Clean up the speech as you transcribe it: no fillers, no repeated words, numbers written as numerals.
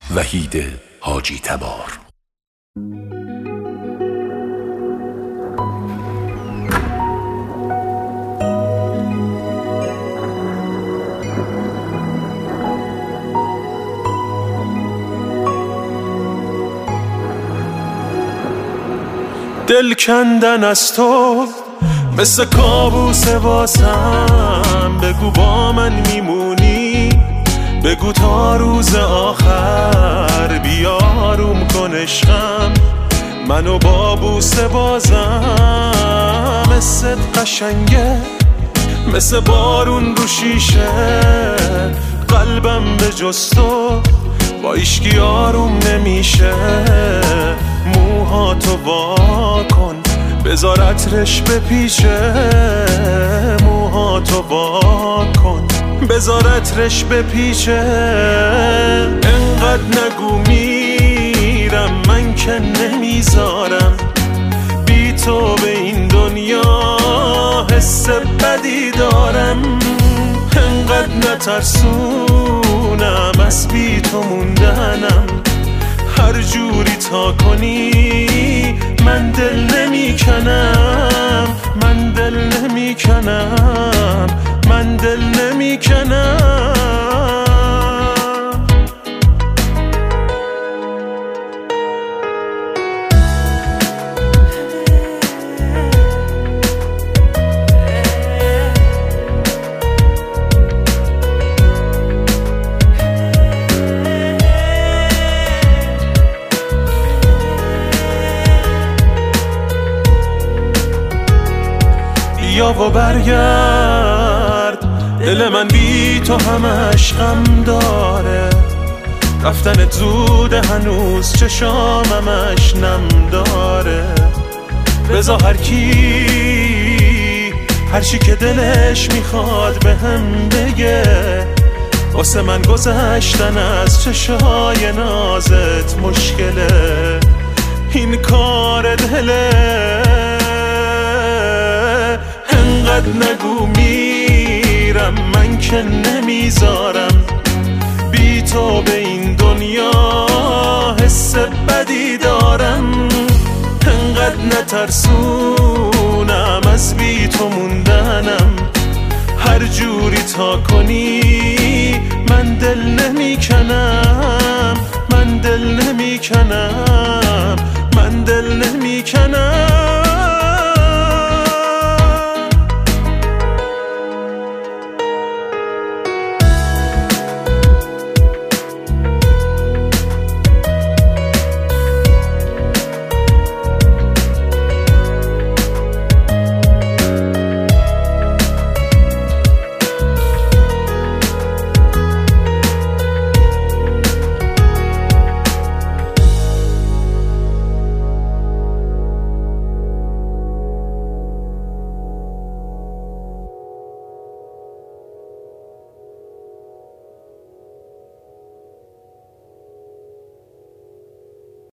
وحید حاجی تبار. دل کندن از تو مثل کابوس واسم، بگو با من میمونی، بگو تا روز آخر بیاروم کن عشقم، منو با بوسه بازم. مثل قشنگه مثل بارون رو شیشه، قلبم به جز تو با ایشکی آروم نمیشه. موهاتو وا کن بذار عطرش بپیچه، موهاتو وا کن بذار عطرش بپیچه. انقدر نگو میرم من که نمیذارم، بی تو به این دنیا حس بدی دارم. انقدر نترسونم از بی تو موندنم، هر جوری تا کنی من دل نمیکنم، من دل نمیکنم، من دل نمیکنم. بیا و برگرد، دل من بی تو همش غم داره، رفتنت زوده هنوز چشامش نم داره. بذار هر چی که دلش میخواد به هم بگه، واسه من گذشتن از چشای نازت مشکله، این کار دله. انقدر نگو میرم من که نمیذارم، بی تو به این دنیا حس بدی دارم. انقدر نترسونم از بی تو موندنم، هر جوری تا کنی من دل نمیکنم، من دل نمیکنم.